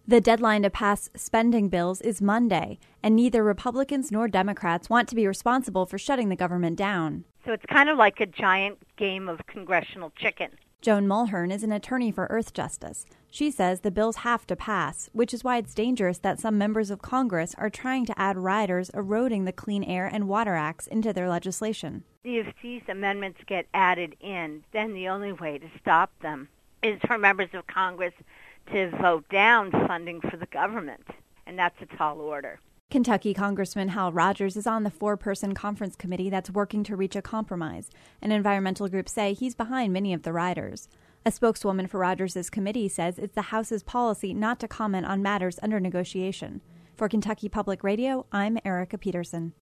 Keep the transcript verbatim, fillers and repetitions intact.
The deadline to pass spending bills is Monday, and neither Republicans nor Democrats want to be responsible for shutting the government down. So it's kind of like a giant game of congressional chicken. Joan Mulhern is an attorney for Earthjustice. She says the bills have to pass, which is why it's dangerous that some members of Congress are trying to add riders eroding the Clean Air and Water Acts into their legislation. If these amendments get added in, then the only way to stop them is for members of Congress to vote down funding for the government, and that's a tall order. Kentucky Congressman Hal Rogers is on the four-person conference committee that's working to reach a compromise, and environmental groups say he's behind many of the riders. A spokeswoman for Rogers' committee says it's the House's policy not to comment on matters under negotiation. For Kentucky Public Radio, I'm Erica Peterson.